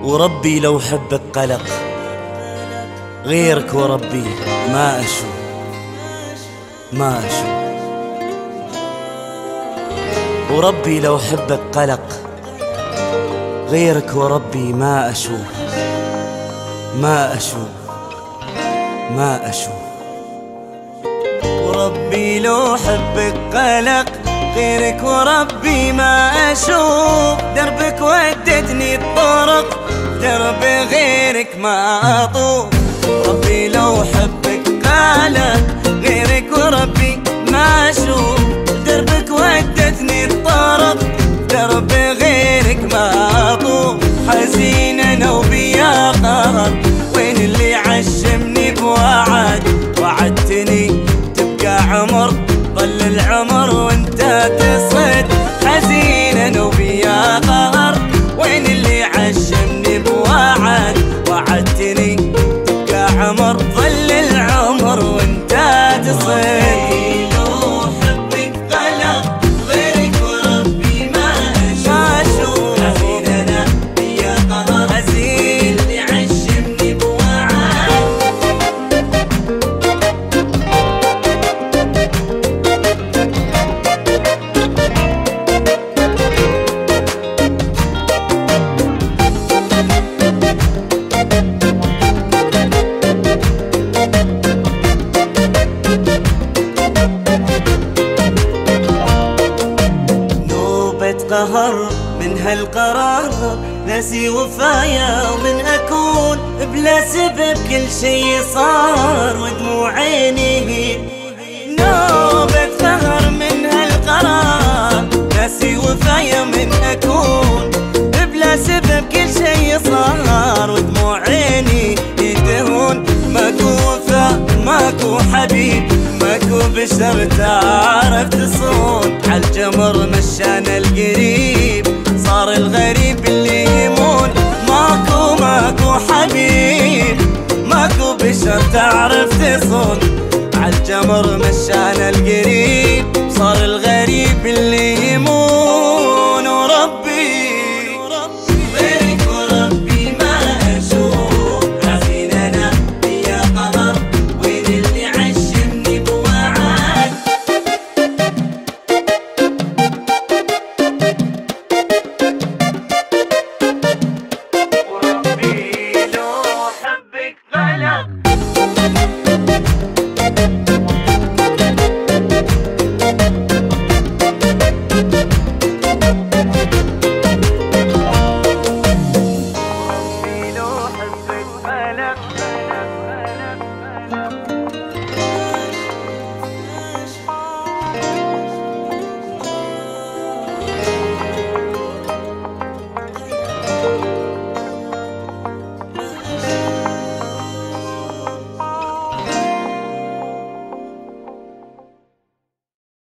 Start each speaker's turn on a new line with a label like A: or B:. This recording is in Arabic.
A: وربي لو حبك قلق، غيرك وربي ما أشوف ما أشوف. وربي لو حبك قلق، غيرك وربي ما أشوف ما أشوف ما أشوف. وربي لو حبك قلق، غيرك وربي ما أشوف. دربك ودتني الطرق، درب غيرك ما أطوف. ربي لو حبك قلق، غيرك وربي ما أشوف. دربك ودتني الطرق، درب غيرك ما أطوف. حزين أنا وبيا قهر، وين اللي عشمني بوعد؟ وعدتني تبقى عمر، ظل العمر وانت تصد. حزين انا وبيا قهر، وين اللي عشمني بوعد؟ وعدتني تبقى عمر، ظل العمر وانت تصد. قهر من هالقرار، ناسي وفايا ومن أكون بلا سبب كل شي صار ودموع عيني. نوبة قهر من هالقرار، ناسي وفايا من أكون بلا سبب كل شي صار ودموع عيني يتهون. ماكو وفا ماكو حبيب، ماكو بشر تعرف تصون. عالجمر مشانا القريب، صار الغريب اللي يمون. ماكو حبيب، ماكو بشر تعرف تصون. عالجمر مشانا القريب،